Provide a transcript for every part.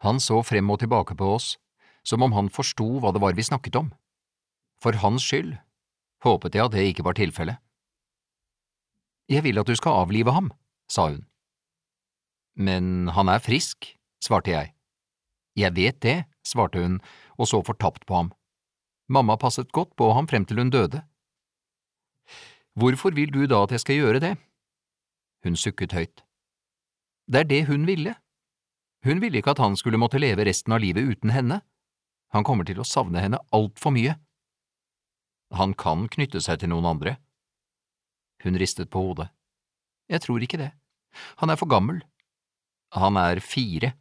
Han så frem og tilbake på oss, som om han forsto hva det var vi snakket om. For hans skyld håpet jeg at det ikke var tilfellet. Jeg vil at du skal avlive ham, sa hun. Men han er frisk, svarte jeg. Jeg vet det, svarte hun og så fortapt på ham. Mamma passet godt på ham frem til hun døde. Hvorfor vil du da at jeg skal gjøre det? Hun sukket høyt. Det er det hun ville. Hun ville ikke at han skulle måtte leve resten av livet uten henne. Han kommer til å savne henne alt for mye. Han kan knytte seg til noen andre. Hun ristet på hodet. Jeg tror ikke det. Han er for gammel. Han er 4.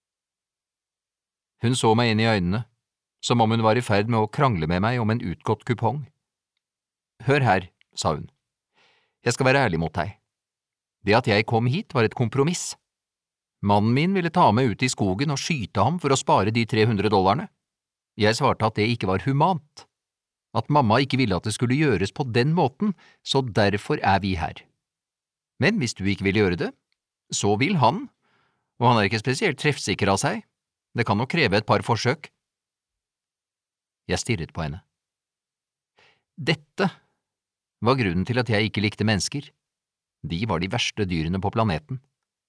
Hun så meg inn i øynene, som om hun var i ferd med å krangle med meg om en utgått kupong. Hør her, sa hun. Jeg skal være ærlig mot deg. Det at jeg kom hit var et kompromiss. Mannen min ville ta meg ut i skogen og skyte ham for å spare de $300. Jeg svarte at det ikke var humant. At mamma ikke ville at det skulle gjøres på den måten, så derfor er vi her. Men hvis du ikke vil gjøre det, så vil han, og han er ikke spesielt treffsikker av seg. Det kan nok kreve et par forsøk. Jeg stirret på henne. Dette var grunnen til at jeg ikke likte mennesker. De var de verste dyrene på planeten.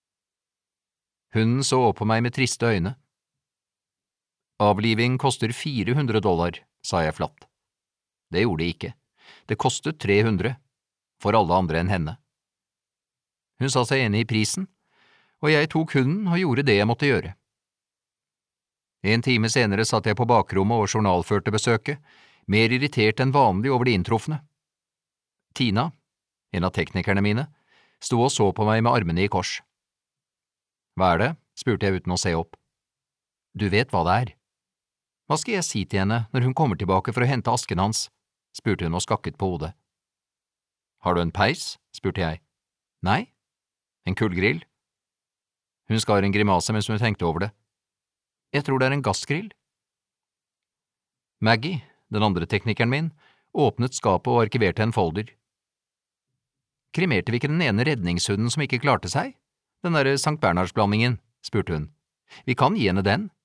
Hun så opp på meg med triste øyne. Avliving koster $400, sa jeg flatt. Det gjorde det ikke. Det kostet 300, for alle andre enn henne. Hun sa seg enig i prisen, og jeg tok hunden og gjorde det jeg måtte gjøre. En time senere satt jeg på bakrommet og journalførte besøket, mer irritert enn vanlig over det inntrufne. Tina, en av teknikerne mine, sto og så på meg med armene i kors. Hva er det? Spurte jeg uten å se opp. Du vet hva det er. Hva skal jeg si til henne når hun kommer tilbake for å hente asken hans? Spurte hun og skakket på hodet. Har du en peis? Spurte jeg. Nei. En kullgrill? Hun skar en grimase mens hun tenkte over det. Jeg tror det er en gassgrill. Maggie, den andre teknikeren min, åpnet skapet og arkiverte en folder. Krimerte vi ikke den ene redningshunden som ikke klarte seg? Den derre Sankt Bernhardsblandingen, spurte hun. Vi kan gi henne den.